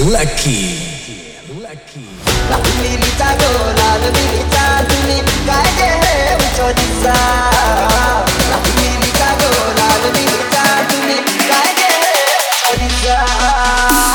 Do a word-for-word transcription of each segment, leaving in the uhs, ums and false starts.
Lucky. लाल मिरीचा गो लाल मिरीचा तुम्ही काय जे हे उचोदीचा लाल मिरीचा गो लाल मिरीचा तुम्ही काय जे हे उचोदीचा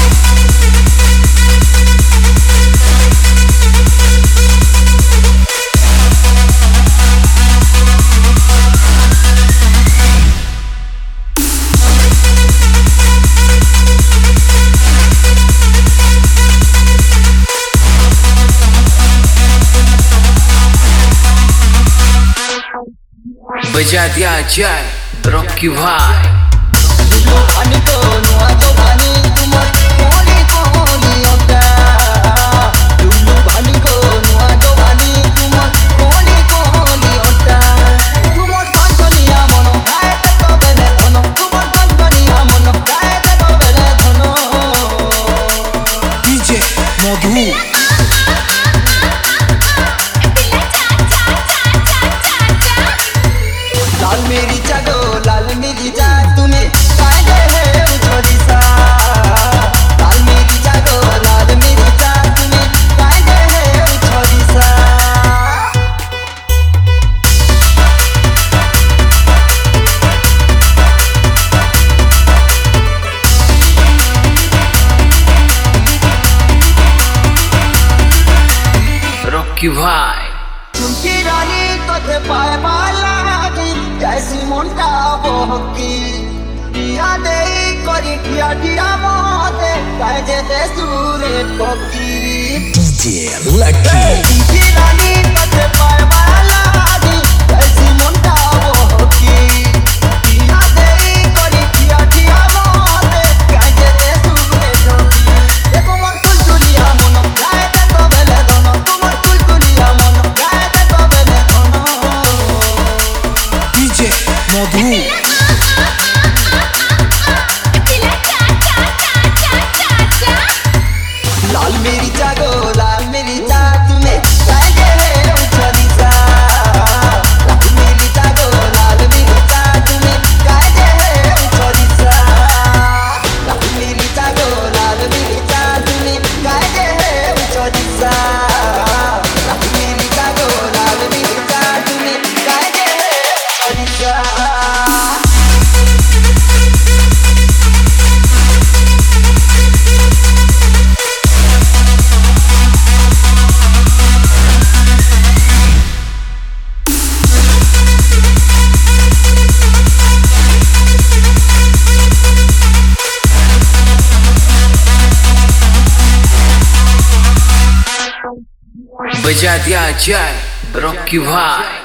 बजा दिया जाए रॉकी भाई आणि तो नुआजो भानी तुमर कोली कोली होता लुलु भानी को नुआजो भानी तुमर कोली कोली होता तुमर कंचनिया मनो गायते तो बेले धनो तुमर कंचनिया मनो गायते तो बेले धनो डीजे मधु लाल मिरीचा गो लाल मिरीचा तुम्ही काय जे हे उचोदीचा लाल मिरीचा गो लाल मिरीचा तुम्ही काय जे हे उचोदीचा रॉकी भाई तुमची राणी तुझे पाय पाला जैसी मुंडा बोहकी दिया दे करी दिया दिया मोते काय जे ते सूरे पोकी डीजे Lucky. तुमची राणी तुझे पाय पाला जैसी मुंडा बोहकी दिया दे करी दिया दिया मोते काय जे ते सूरे पोकी एको मन तुलतुलिया मनो गायते तो बेले धनो तुमर तुलतुलिया मनो गायते तो बेले धनो डीजे मधु लाल मिरीचा गो लाल मिरीचा तुम्ही काय जे हे उचोदीचा लाल मिरीचा गो लाल मिरीचा तुम्ही काय जे हे उचोदीचा लाल मिरीचा गो लाल मिरीचा तुम्ही काय जे हे उचोदीचा लाल मिरीचा गो लाल मिरीचा तुम्ही काय जे हे उचोदीचा बजा दिया जाए रॉकी भाई